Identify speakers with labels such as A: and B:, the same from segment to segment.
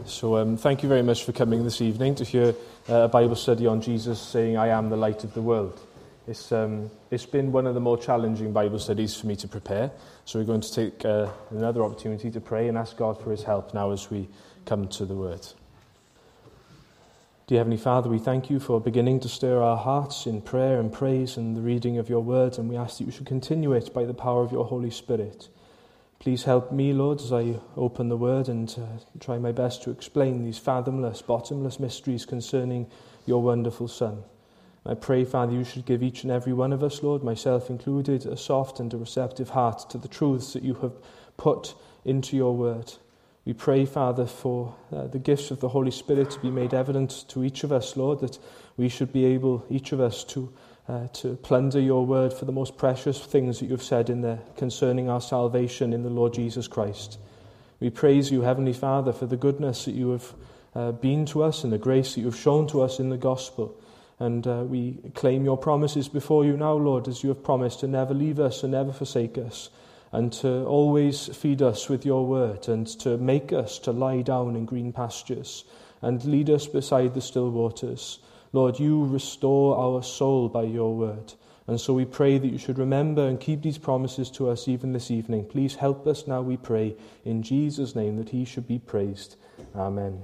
A: So thank you very much for coming this evening to hear a Bible study on Jesus saying, I am the light of the world. It's been one of the more challenging Bible studies for me to prepare, so we're going to take another opportunity to pray and ask God for his help now as we come to the Word. Dear Heavenly Father, we thank you for beginning to stir our hearts in prayer and praise and the reading of your Word, and we ask that you should continue it by the power of your Holy Spirit. Please help me, Lord, as I open the Word and try my best to explain these fathomless, bottomless mysteries concerning your wonderful Son. I pray, Father, you should give each and every one of us, Lord, myself included, a soft and a receptive heart to the truths that you have put into your Word. We pray, Father, for the gifts of the Holy Spirit to be made evident to each of us, Lord, that we should be able, each of us, to plunder your word for the most precious things that you've said in there concerning our salvation in the Lord Jesus Christ. We praise you, Heavenly Father, for the goodness that you have been to us and the grace that you've shown to us in the gospel. And we claim your promises before you now, Lord, as you have promised to never leave us and never forsake us, and to always feed us with your word, and to make us to lie down in green pastures, and lead us beside the still waters. Lord, you restore our soul by your word. And so we pray that you should remember and keep these promises to us even this evening. Please help us now, we pray, in Jesus' name, that he should be praised. Amen.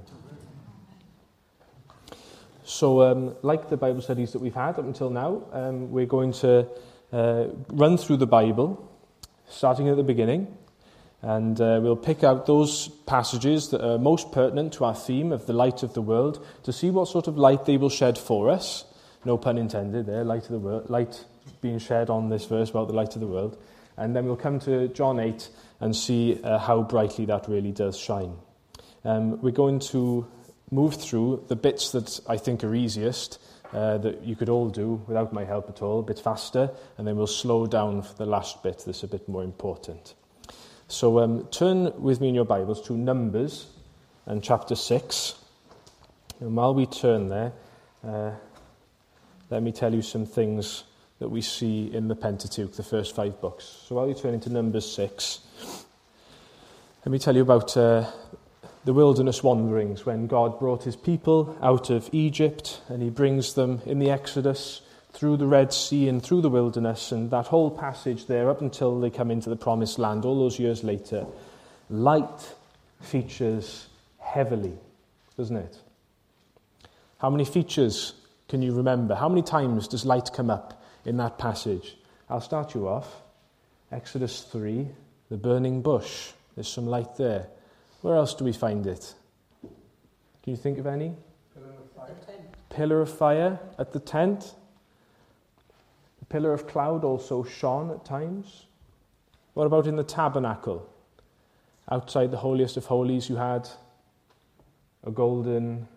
A: So, like the Bible studies that we've had up until now, we're going to run through the Bible, starting at the beginning. And we'll pick out those passages that are most pertinent to our theme of the light of the world to see what sort of light they will shed for us. No pun intended there, light of the world, light being shed on this verse about the light of the world. And then we'll come to John 8 and see how brightly that really does shine. We're going to move through the bits that I think are easiest, that you could all do without my help at all, a bit faster, and then we'll slow down for the last bit that's a bit more important. So turn with me in your Bibles to Numbers and chapter 6. And while we turn there, let me tell you some things that we see in the Pentateuch, the first 5 books. So while you turn into Numbers 6, let me tell you about the wilderness wanderings when God brought his people out of Egypt, and he brings them in the Exodus through the Red Sea and through the wilderness, and that whole passage there up until they come into the Promised Land all those years later. Light features heavily, doesn't it? How many features can you remember? How many times does light come up in that passage? I'll start you off. Exodus 3, the burning bush. There's some light there. Where else do we find it? Can you think of any?
B: Pillar of fire.
A: Pillar of fire at the tent. The pillar of cloud also shone at times. What about in the tabernacle? Outside the holiest of holies you had a golden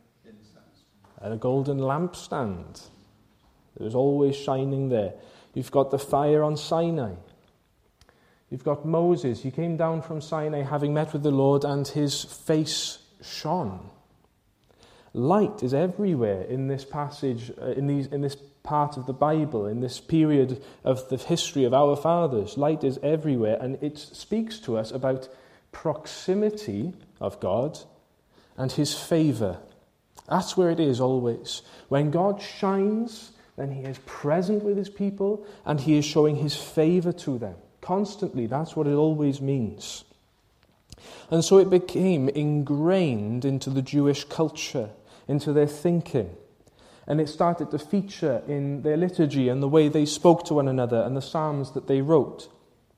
A: lampstand. It was always shining there. You've got the fire on Sinai. You've got Moses. He came down from Sinai having met with the Lord, and his face shone. Light is everywhere in this passage, in this part of the Bible, in this period of the history of our fathers. Light is everywhere, and it speaks to us about proximity of God and his favour. That's where it is always. When God shines, then he is present with his people, and he is showing his favour to them. Constantly, that's what it always means. And so it became ingrained into the Jewish culture, into their thinking. And it started to feature in their liturgy and the way they spoke to one another and the psalms that they wrote.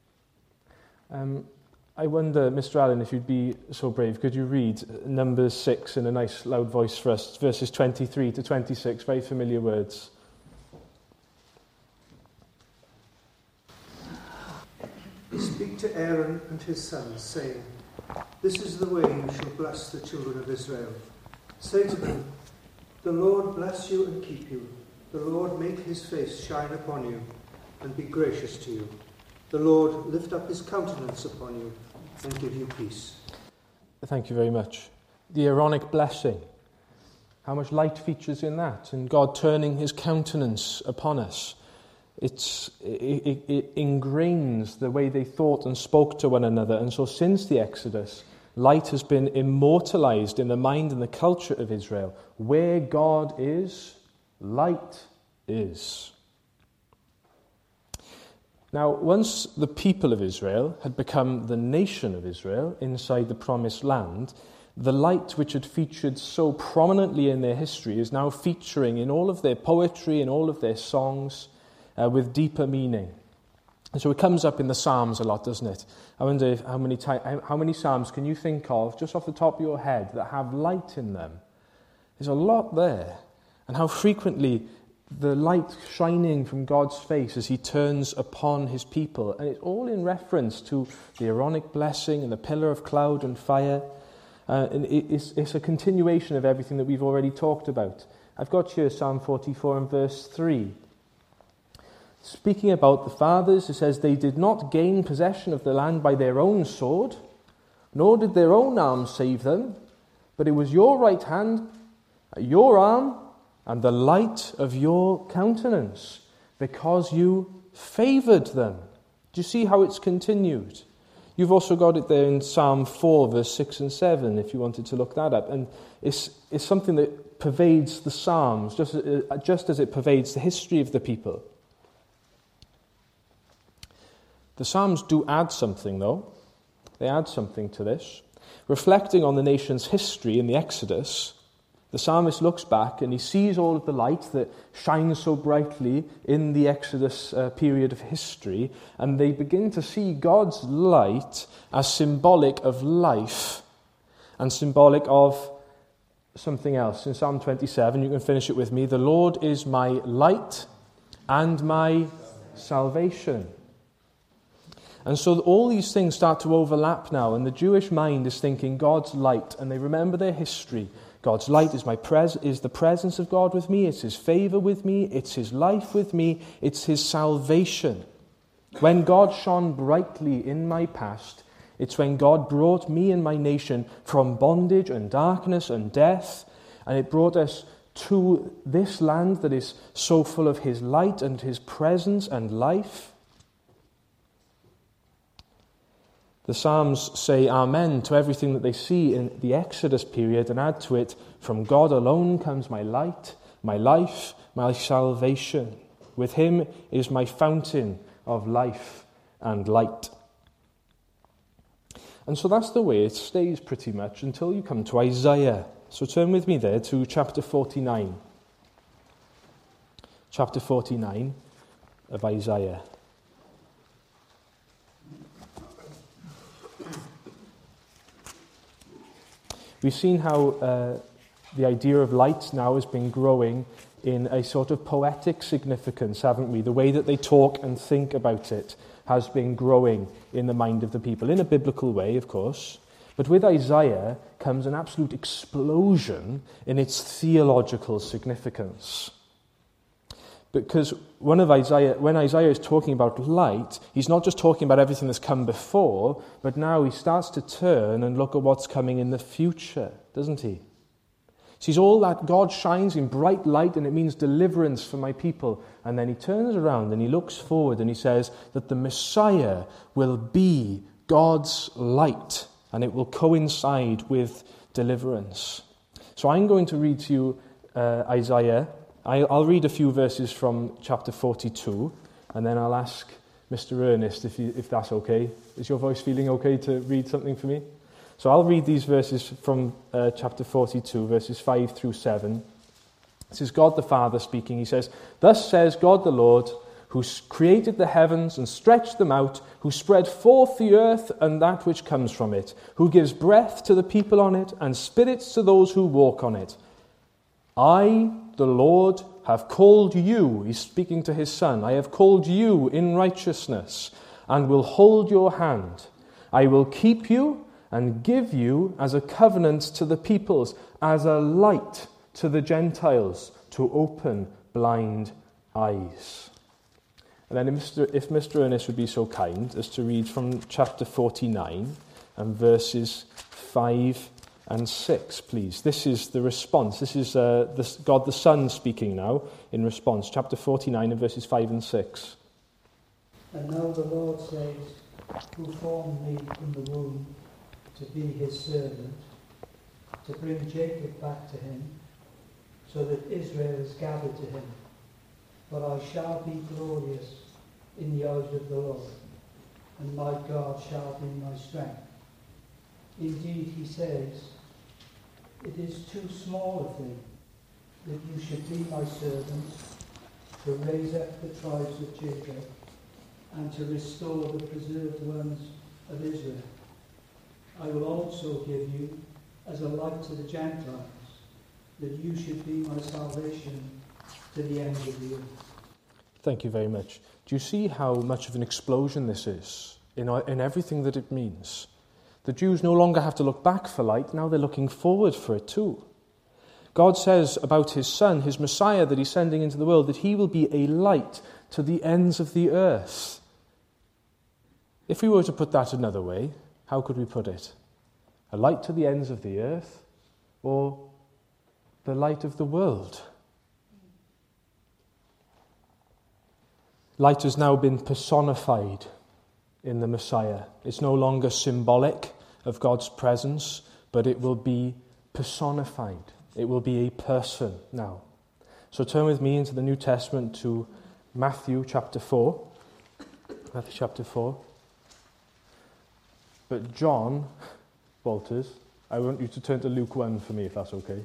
A: I wonder, Mr. Allen, if you'd be so brave, could you read Numbers 6 in a nice loud voice for us, verses 23 to 26, very familiar words.
B: Speak to Aaron and his sons, saying, This is the way you shall bless the children of Israel. Say to them, The Lord bless you and keep you. The Lord make his face shine upon you and be gracious to you. The Lord lift up his countenance upon you and give you peace.
A: Thank you very much. The Aaronic blessing. How much light features in that? And God turning his countenance upon us. It ingrains the way they thought and spoke to one another. And so since the Exodus, light has been immortalized in the mind and the culture of Israel. Where God is, light is. Now, once the people of Israel had become the nation of Israel inside the promised land, the light which had featured so prominently in their history is now featuring in all of their poetry and all of their songs with deeper meaning. And so it comes up in the Psalms a lot, doesn't it? I wonder how many Psalms can you think of, just off the top of your head, that have light in them? There's a lot there. And how frequently the light shining from God's face as he turns upon his people. And it's all in reference to the Aaronic blessing and the pillar of cloud and fire. And it's a continuation of everything that we've already talked about. I've got here Psalm 44 and verse 3. Speaking about the fathers, it says, "They did not gain possession of the land by their own sword, nor did their own arm save them, but it was your right hand, your arm, and the light of your countenance, because you favored them." Do you see how it's continued? You've also got it there in Psalm 4, verse 6 and 7, if you wanted to look that up. And it's something that pervades the Psalms, just as it pervades the history of the people. The Psalms do add something, though. They add something to this. Reflecting on the nation's history in the Exodus, the psalmist looks back and he sees all of the light that shines so brightly in the Exodus period of history, and they begin to see God's light as symbolic of life and symbolic of something else. In Psalm 27, you can finish it with me, "The Lord is my light and my salvation." And so all these things start to overlap now, and the Jewish mind is thinking God's light, and they remember their history. God's light is the presence of God with me, it's his favor with me, it's his life with me, it's his salvation. When God shone brightly in my past, it's when God brought me and my nation from bondage and darkness and death, and it brought us to this land that is so full of his light and his presence and life. The Psalms say amen to everything that they see in the Exodus period and add to it, "From God alone comes my light, my life, my salvation. With him is my fountain of life and light." And so that's the way it stays pretty much until you come to Isaiah. So turn with me there to chapter 49. Chapter 49 of Isaiah. We've seen how the idea of light now has been growing in a sort of poetic significance, haven't we? The way that they talk and think about it has been growing in the mind of the people, in a biblical way, of course. But with Isaiah comes an absolute explosion in its theological significance. Because when Isaiah is talking about light, he's not just talking about everything that's come before, but now he starts to turn and look at what's coming in the future, doesn't he? Sees all that God shines in bright light, and it means deliverance for my people. And then he turns around and he looks forward and he says that the Messiah will be God's light, and it will coincide with deliverance. So I'm going to read to you Isaiah. I'll read a few verses from chapter 42, and then I'll ask Mr. Ernest if that's okay. Is your voice feeling okay to read something for me? So I'll read these verses from chapter 42, verses 5 through 7. This is God the Father speaking. He says, "Thus says God the Lord, who created the heavens and stretched them out, who spread forth the earth and that which comes from it, who gives breath to the people on it and spirits to those who walk on it. I, the Lord, have called you," he's speaking to his son, "I have called you in righteousness and will hold your hand. I will keep you and give you as a covenant to the peoples, as a light to the Gentiles, to open blind eyes." And then if Mr. Ernest would be so kind as to read from chapter 49 and verses 5 and 6, please. This is the response. This is God the Son speaking now in response. Chapter 49 and verses 5 and 6.
B: "And now the Lord says, who formed me from the womb,
C: to be his servant, to bring Jacob back to him, so that Israel is gathered to him. For I shall be glorious in the eyes of the Lord, and my God shall be my strength. Indeed, he says, it is too small a thing that you should be my servant, to raise up the tribes of Jacob, and to restore the preserved ones of Israel. I will also give you as a light to the Gentiles, that you should be my salvation to the end of the earth.
A: Thank you very much. Do you see how much of an explosion this is in everything that it means? The Jews no longer have to look back for light, now they're looking forward for it too. God says about his Son, his Messiah that he's sending into the world, that he will be a light to the ends of the earth. If we were to put that another way, how could we put it? A light to the ends of the earth, or the light of the world? Light has now been personified in the Messiah. It's no longer symbolic of God's presence, but it will be personified. It will be a person now. So turn with me into the New Testament to Matthew chapter 4. Matthew chapter 4. But John Walters, I want you to turn to Luke 1 for me, if that's okay.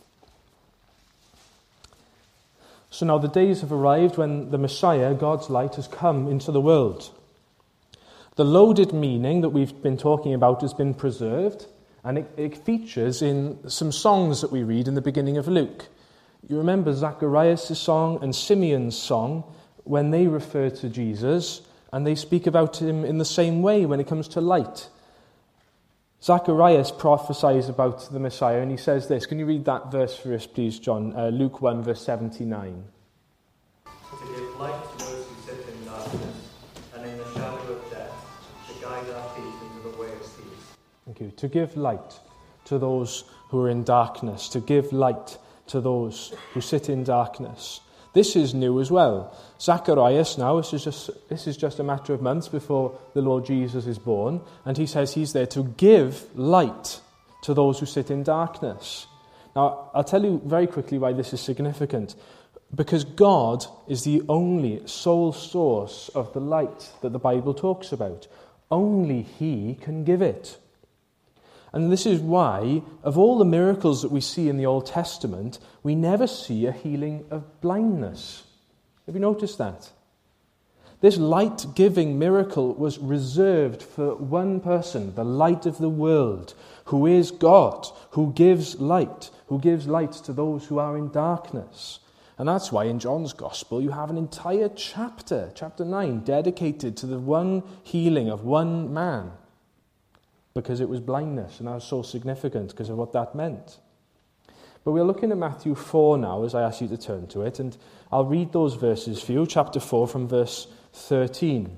A: So now the days have arrived when the Messiah, God's light, has come into the world. The loaded meaning that we've been talking about has been preserved, and it features in some songs that we read in the beginning of Luke. You remember Zacharias' song and Simeon's song when they refer to Jesus, and they speak about him in the same way when it comes to light. Zacharias prophesies about the Messiah, and he says this. Can you read that verse for us, please, John? Luke 1, verse 79.
D: To give light to those who sit in darkness, and in the shadow of death, to guide our feet into the way of peace.
A: Thank you. To give light to those who are in darkness, to give light to those who sit in darkness. This is new as well. Zacharias now, this is just a matter of months before the Lord Jesus is born, and he says he's there to give light to those who sit in darkness. Now, I'll tell you very quickly why this is significant. Because God is the only sole source of the light that the Bible talks about. Only he can give it. And this is why, of all the miracles that we see in the Old Testament, we never see a healing of blindness. Have you noticed that? This light-giving miracle was reserved for one person, the light of the world, who is God, who gives light to those who are in darkness. And that's why in John's Gospel you have an entire chapter, chapter 9, dedicated to the one healing of one man. Because it was blindness, and that was so significant because of what that meant. But we're looking at Matthew 4 now, as I ask you to turn to it, and I'll read those verses for you, chapter 4 from verse 13.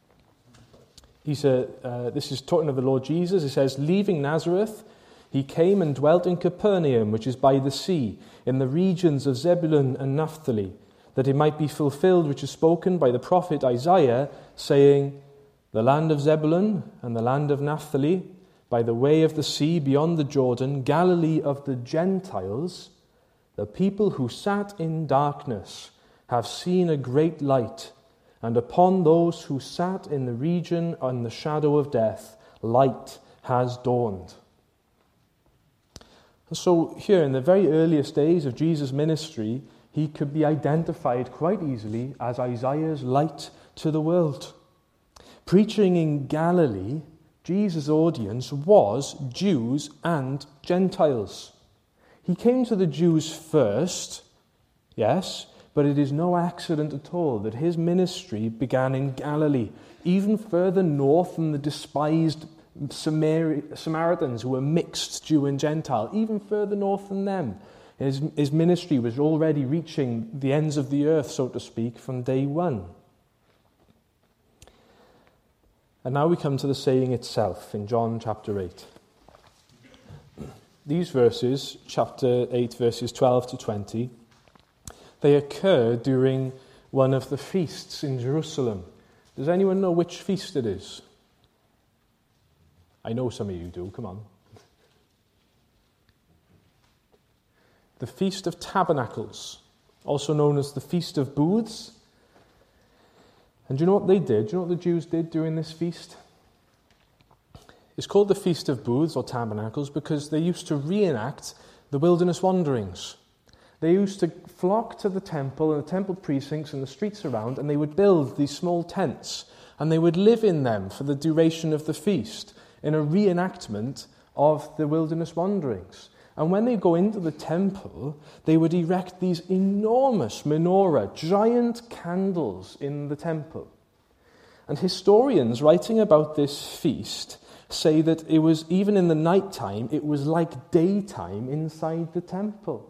A: This is talking of the Lord Jesus. It says, leaving Nazareth, he came and dwelt in Capernaum, which is by the sea, in the regions of Zebulun and Naphtali, that it might be fulfilled which is spoken by the prophet Isaiah, saying, the land of Zebulun and the land of Naphtali, by the way of the sea beyond the Jordan, Galilee of the Gentiles, the people who sat in darkness have seen a great light, and upon those who sat in the region and the shadow of death, light has dawned. And so here in the very earliest days of Jesus' ministry, he could be identified quite easily as Isaiah's light to the world. Preaching in Galilee, Jesus' audience was Jews and Gentiles. He came to the Jews first, yes, but it is no accident at all that his ministry began in Galilee, even further north than the despised Samaritans who were mixed Jew and Gentile, even further north than them. His ministry was already reaching the ends of the earth, so to speak, from day one. And now we come to the saying itself in John chapter 8. These verses, chapter 8, verses 12 to 20, they occur during one of the feasts in Jerusalem. Does anyone know which feast it is? I know some of you do, come on. The Feast of Tabernacles, also known as the Feast of Booths. And do you know what they did? Do you know what the Jews did during this feast? It's called the Feast of Booths or Tabernacles because they used to reenact the wilderness wanderings. They used to flock to the temple and the temple precincts and the streets around, and they would build these small tents, and they would live in them for the duration of the feast in a reenactment of the wilderness wanderings. And when they go into the temple, they would erect these enormous menorah, giant candles in the temple. And historians writing about this feast say that it was, even in the night time, it was like daytime inside the temple.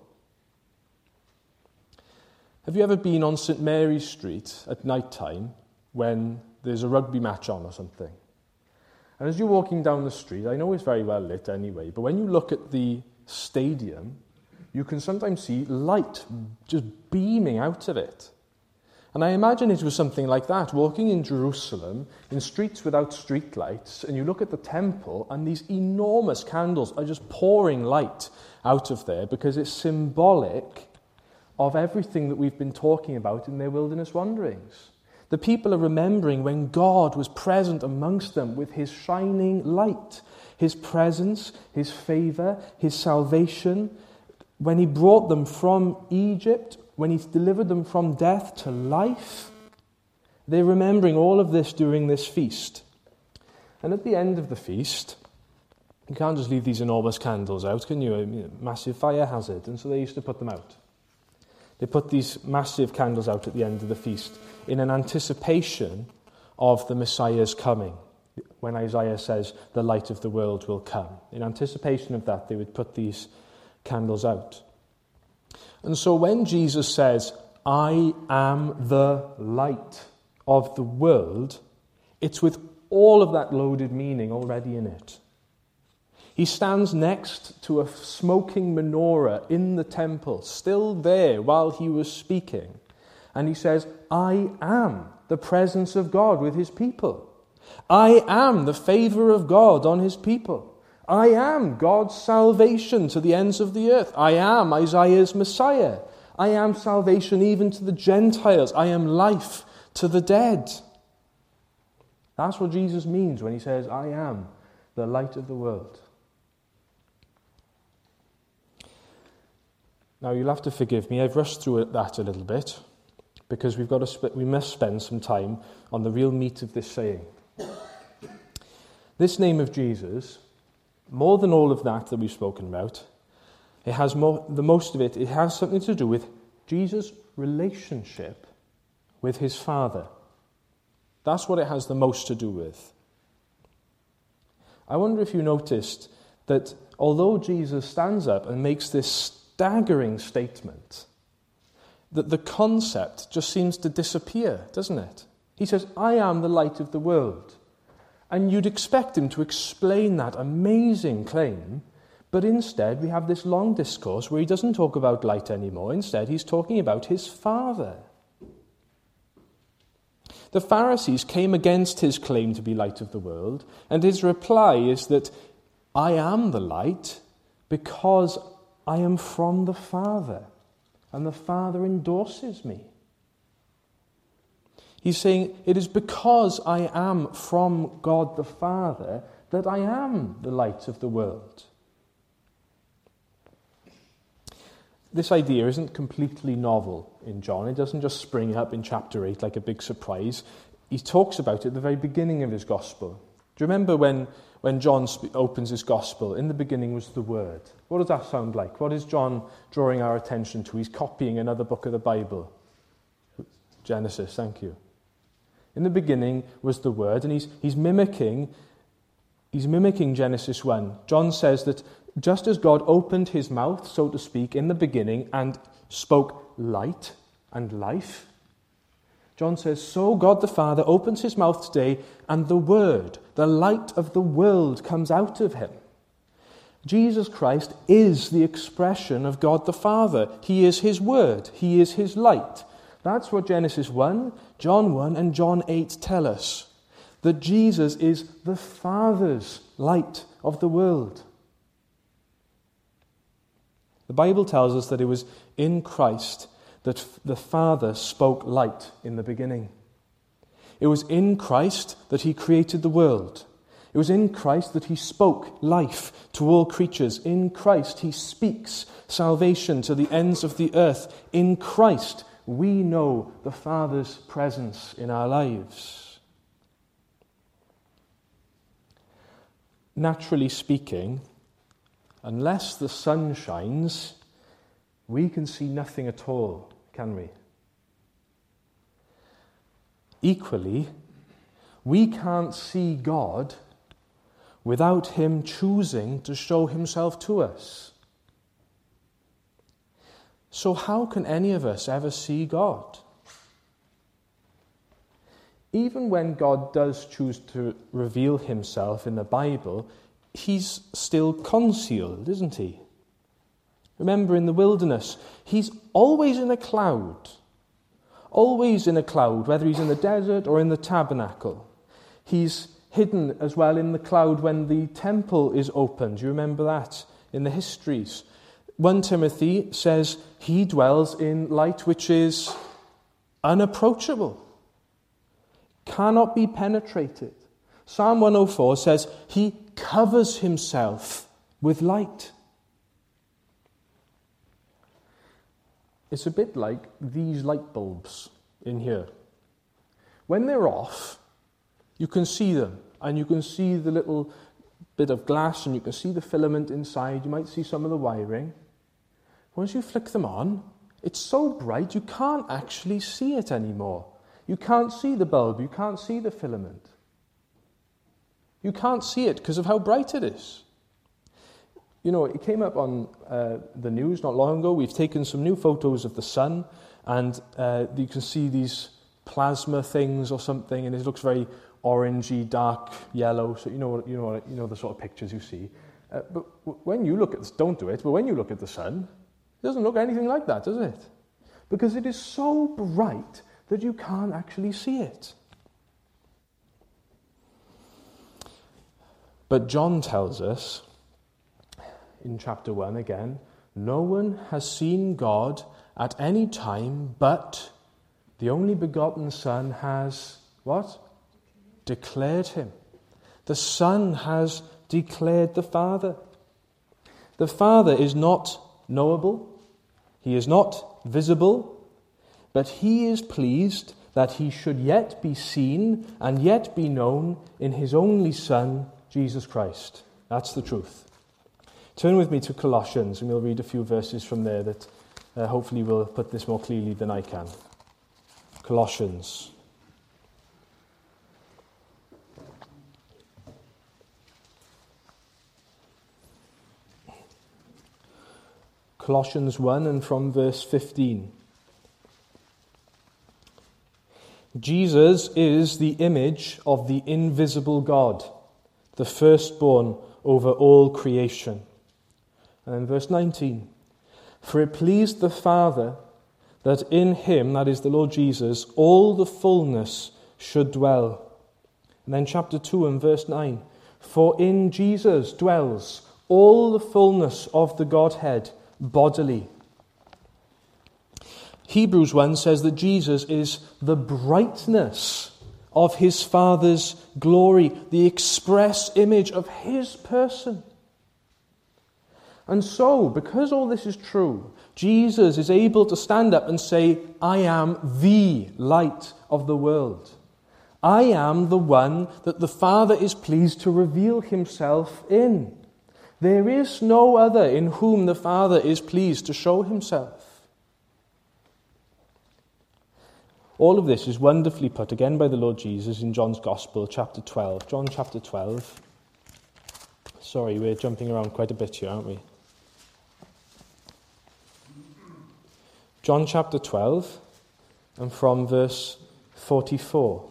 A: Have you ever been on St. Mary's Street at night time when there's a rugby match on or something? And as you're walking down the street, I know it's very well lit anyway, but when you look at the stadium, you can sometimes see light just beaming out of it. And I imagine it was something like that, walking in Jerusalem, in streets without street lights, and you look at the temple, and these enormous candles are just pouring light out of there, because it's symbolic of everything that we've been talking about in their wilderness wanderings. The people are remembering when God was present amongst them with his shining light, his presence, his favour, his salvation, when he brought them from Egypt, when he delivered them from death to life. They're remembering all of this during this feast. And at the end of the feast, you can't just leave these enormous candles out, can you? A massive fire hazard. And so they used to put them out. They put these massive candles out at the end of the feast in an anticipation of the Messiah's coming. When Isaiah says, the light of the world will come. In anticipation of that, they would put these candles out. And so when Jesus says, I am the light of the world, it's with all of that loaded meaning already in it. He stands next to a smoking menorah in the temple, still there while he was speaking. And he says, I am the presence of God with his people. I am the favour of God on his people. I am God's salvation to the ends of the earth. I am Isaiah's Messiah. I am salvation even to the Gentiles. I am life to the dead. That's what Jesus means when he says, I am the light of the world. Now, you'll have to forgive me. I've rushed through that a little bit because we must spend some time on the real meat of this saying. This name of Jesus, more than all of that we've spoken about, it has something to do with Jesus' relationship with his Father. That's what it has the most to do with. I wonder if you noticed that although Jesus stands up and makes this staggering statement, that the concept just seems to disappear, doesn't it? He says, I am the light of the world. And you'd expect him to explain that amazing claim, but instead we have this long discourse where he doesn't talk about light anymore. Instead, he's talking about his Father. The Pharisees came against his claim to be light of the world, and his reply is that I am the light because I am from the Father, and the Father endorses me. He's saying, it is because I am from God the Father that I am the light of the world. This idea isn't completely novel in John. It doesn't just spring up in chapter 8 like a big surprise. He talks about it at the very beginning of his gospel. Do you remember when John opens his gospel? In the beginning was the Word. What does that sound like? What is John drawing our attention to? He's copying another book of the Bible. Genesis, thank you. In the beginning was the Word, and he's mimicking Genesis 1. John says that just as God opened his mouth, so to speak, in the beginning and spoke light and life, John says, so God the Father opens his mouth today, and the Word, the light of the world, comes out of him. Jesus Christ is the expression of God the Father. He is his Word. He is his light. That's what Genesis 1, John 1, and John 8 tell us. That Jesus is the Father's light of the world. The Bible tells us that it was in Christ that the Father spoke light in the beginning. It was in Christ that he created the world. It was in Christ that he spoke life to all creatures. In Christ he speaks salvation to the ends of the earth. In Christ we know the Father's presence in our lives. Naturally speaking, unless the sun shines, we can see nothing at all, can we? Equally, we can't see God without him choosing to show himself to us. So how can any of us ever see God? Even when God does choose to reveal himself in the Bible, he's still concealed, isn't he? Remember, in the wilderness, he's always in a cloud. Always in a cloud, whether he's in the desert or in the tabernacle. He's hidden as well in the cloud when the temple is opened. You remember that in the histories. 1 Timothy says he dwells in light which is unapproachable, cannot be penetrated. Psalm 104 says he covers himself with light. It's a bit like these light bulbs in here. When they're off, you can see them, and you can see the little bit of glass, and you can see the filament inside. You might see some of the wiring. Once you flick them on, it's so bright you can't actually see it anymore. You can't see the bulb, you can't see the filament. You can't see it because of how bright it is. You know, it came up on the news not long ago. We've taken some new photos of the sun, and you can see these plasma things or something, and it looks very orangey, dark yellow. So you know the sort of pictures you see. But when you look at this, don't do it. But when you look at the sun, it doesn't look anything like that, does it? Because it is so bright that you can't actually see it. But John tells us in chapter 1 again, no one has seen God at any time, but the only begotten Son has, what? Declared him. The Son has declared the Father. The Father is not knowable. He is not visible, but he is pleased that he should yet be seen and yet be known in his only Son, Jesus Christ. That's the truth. Turn with me to Colossians, and we'll read a few verses from there that hopefully will put this more clearly than I can. Colossians. Colossians 1 and from verse 15. Jesus is the image of the invisible God, the firstborn over all creation. And in verse 19, for it pleased the Father that in him, that is the Lord Jesus, all the fullness should dwell. And then chapter 2 and verse 9, for in Jesus dwells all the fullness of the Godhead bodily. Hebrews 1 says that Jesus is the brightness of his Father's glory, the express image of his person. And so, because all this is true, Jesus is able to stand up and say, I am the light of the world. I am the one that the Father is pleased to reveal himself in. There is no other in whom the Father is pleased to show himself. All of this is wonderfully put again by the Lord Jesus in John's Gospel, chapter 12. John chapter 12. Sorry, we're jumping around quite a bit here, aren't we? John chapter 12, and from verse 44.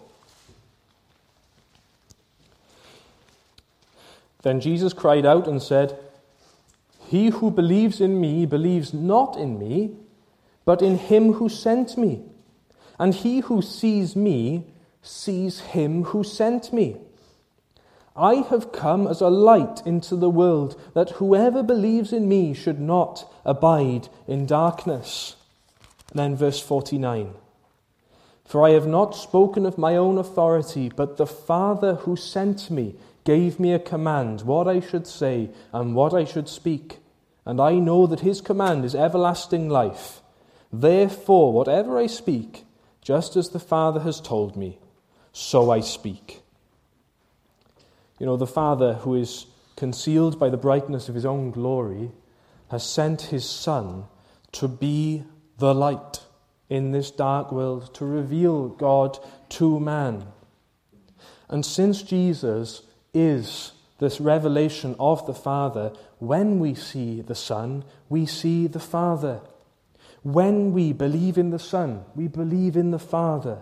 A: Then Jesus cried out and said, he who believes in me believes not in me, but in him who sent me. And he who sees me sees him who sent me. I have come as a light into the world, that whoever believes in me should not abide in darkness. And then verse 49. For I have not spoken of my own authority, but the Father who sent me gave me a command, what I should say and what I should speak. And I know that his command is everlasting life. Therefore, whatever I speak, just as the Father has told me, so I speak. You know, the Father, who is concealed by the brightness of his own glory, has sent his Son to be the light in this dark world, to reveal God to man. And since Jesus is this revelation of the Father, when we see the Son, we see the Father. When we believe in the Son, we believe in the Father.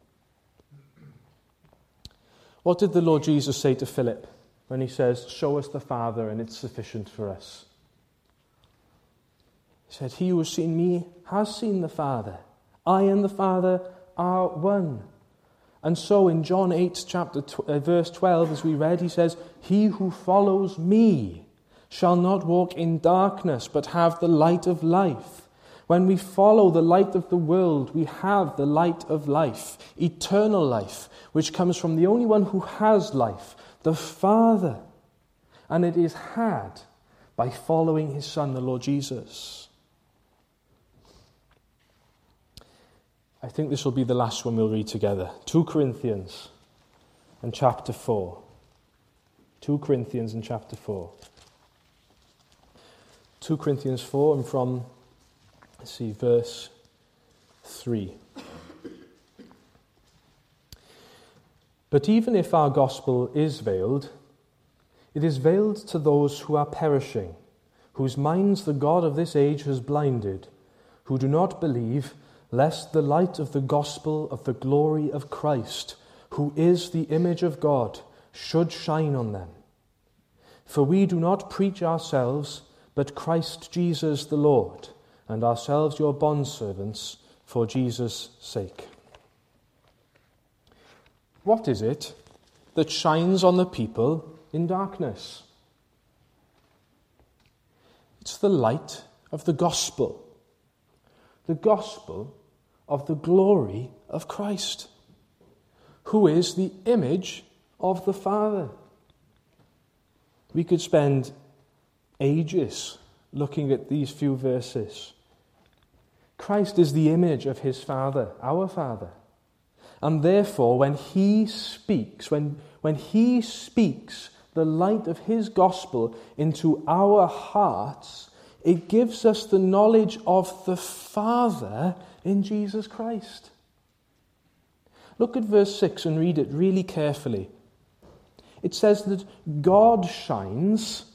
A: What did the Lord Jesus say to Philip when he says, show us the Father and it's sufficient for us? He said, he who has seen me has seen the Father. I and the Father are one. And so in John 8, verse 12, as we read, he says, he who follows me shall not walk in darkness, but have the light of life. When we follow the light of the world, we have the light of life, eternal life, which comes from the only one who has life, the Father. And it is had by following his Son, the Lord Jesus. I think this will be the last one we'll read together. 2 Corinthians and chapter 4. 2 Corinthians and chapter 4. 2 Corinthians 4 and from, verse 3. But even if our gospel is veiled, it is veiled to those who are perishing, whose minds the God of this age has blinded, who do not believe, lest the light of the gospel of the glory of Christ, who is the image of God, should shine on them. For we do not preach ourselves, but Christ Jesus the Lord, and ourselves your bondservants for Jesus' sake. What is it that shines on the people in darkness? It's the light of the gospel of the glory of Christ, who is the image of the Father. We could spend ages looking at these few verses. Christ is the image of his Father, our Father. And therefore, when he speaks, when he speaks the light of his gospel into our hearts, it gives us the knowledge of the Father in Jesus Christ. Look at verse 6 and read it really carefully. It says that God shines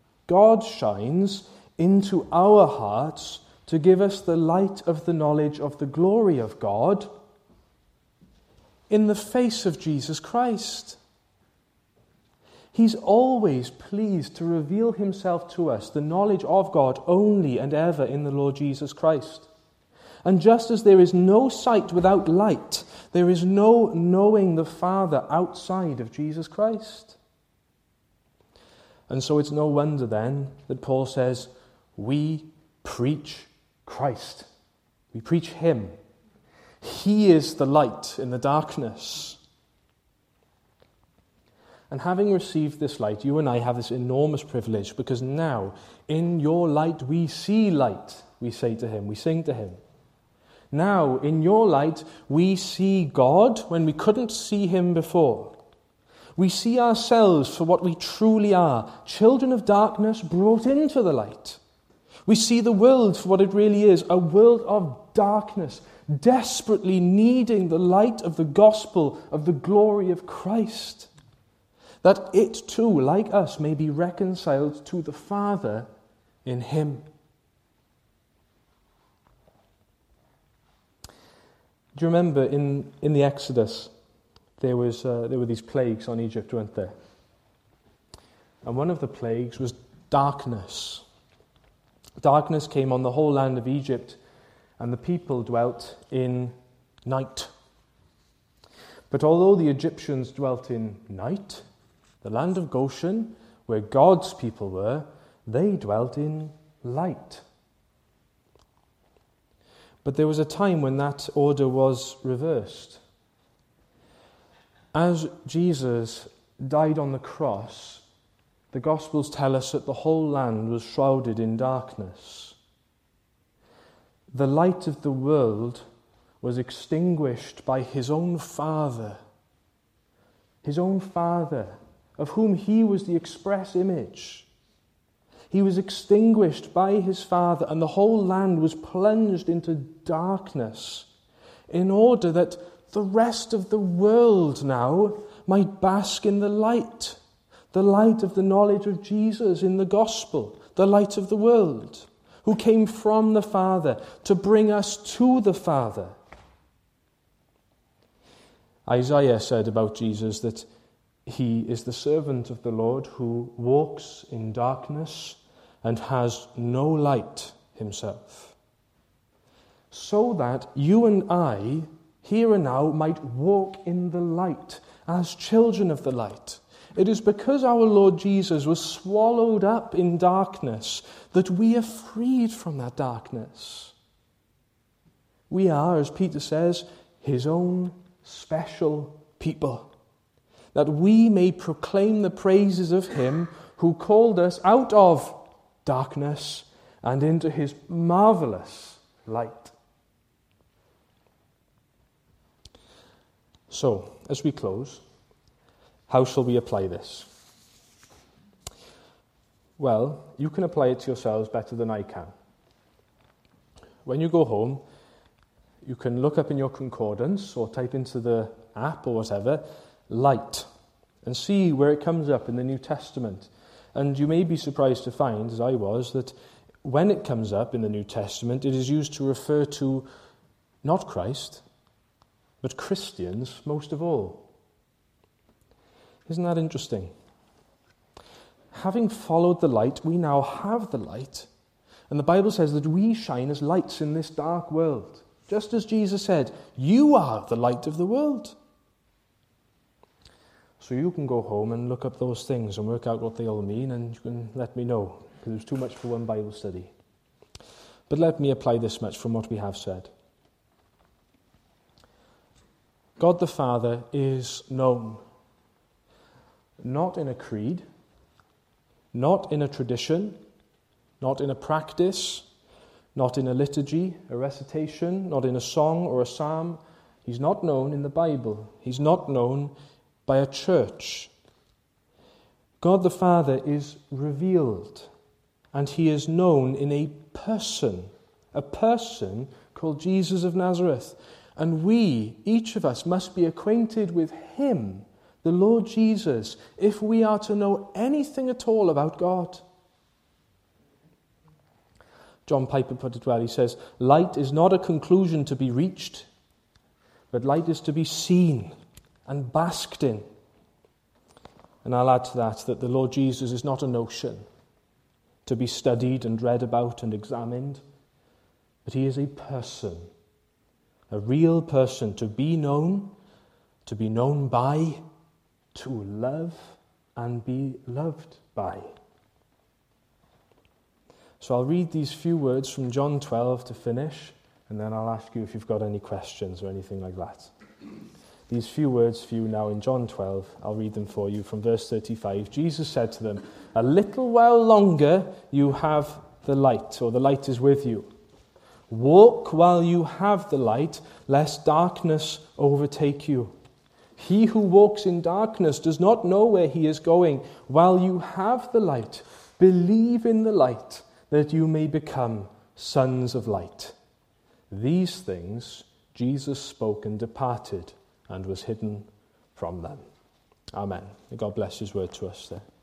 A: into our hearts to give us the light of the knowledge of the glory of God in the face of Jesus Christ. He's always pleased to reveal himself to us, the knowledge of God, only and ever in the Lord Jesus Christ. And just as there is no sight without light, there is no knowing the Father outside of Jesus Christ. And so it's no wonder then that Paul says, we preach Christ. We preach him. He is the light in the darkness. And having received this light, you and I have this enormous privilege, because now, in your light we see light, we say to him, we sing to him. Now, in your light, we see God when we couldn't see him before. We see ourselves for what we truly are, children of darkness brought into the light. We see the world for what it really is, a world of darkness, desperately needing the light of the gospel of the glory of Christ, that it too, like us, may be reconciled to the Father in him. Do you remember in the Exodus, there were these plagues on Egypt, weren't there? And one of the plagues was darkness. Darkness came on the whole land of Egypt, and the people dwelt in night. But although the Egyptians dwelt in night, The land of Goshen, where God's people were, they dwelt in light. But there was a time when that order was reversed. As Jesus died on the cross, the Gospels tell us that the whole land was shrouded in darkness. The light of the world was extinguished by his own Father, of whom he was the express image. He was extinguished by his Father, and the whole land was plunged into darkness in order that the rest of the world now might bask in the light of the knowledge of Jesus in the gospel, the light of the world, who came from the Father to bring us to the Father. Isaiah said about Jesus that he is the servant of the Lord who walks in darkness and has no light himself. So that you and I, here and now, might walk in the light as children of the light. It is because our Lord Jesus was swallowed up in darkness that we are freed from that darkness. We are, as Peter says, his own special people, that we may proclaim the praises of him who called us out of darkness and into his marvelous light. So, as we close, how shall we apply this? Well, you can apply it to yourselves better than I can. When you go home, you can look up in your concordance or type into the app or whatever, light, and see where it comes up in the New Testament. And you may be surprised to find, as I was, that when it comes up in the New Testament, it is used to refer to not Christ, but Christians most of all. Isn't that interesting? Having followed the light, we now have the light. And the Bible says that we shine as lights in this dark world. Just as Jesus said, you are the light of the world. So you can go home and look up those things and work out what they all mean, and you can let me know, because it's too much for one Bible study. But let me apply this much from what we have said. God the Father is known, not in a creed, not in a tradition, not in a practice, not in a liturgy, a recitation, not in a song or a psalm. He's not known in the Bible. He's not known by a church. God the Father is revealed, and he is known in a person called Jesus of Nazareth. And we, each of us, must be acquainted with him, the Lord Jesus, if we are to know anything at all about God. John Piper put it well. He says, light is not a conclusion to be reached, but light is to be seen and basked in. And I'll add to that the Lord Jesus is not a notion to be studied and read about and examined, but he is a person, a real person to be known by, to love and be loved by. So I'll read these few words from John 12 to finish, and then I'll ask you if you've got any questions or anything like that. These few words for you now in John 12, I'll read them for you from verse 35. Jesus said to them, a little while longer you have the light, or the light is with you. Walk while you have the light, lest darkness overtake you. He who walks in darkness does not know where he is going. While you have the light, believe in the light, that you may become sons of light. These things Jesus spoke and departed, and was hidden from them. Amen. May God bless his word to us there.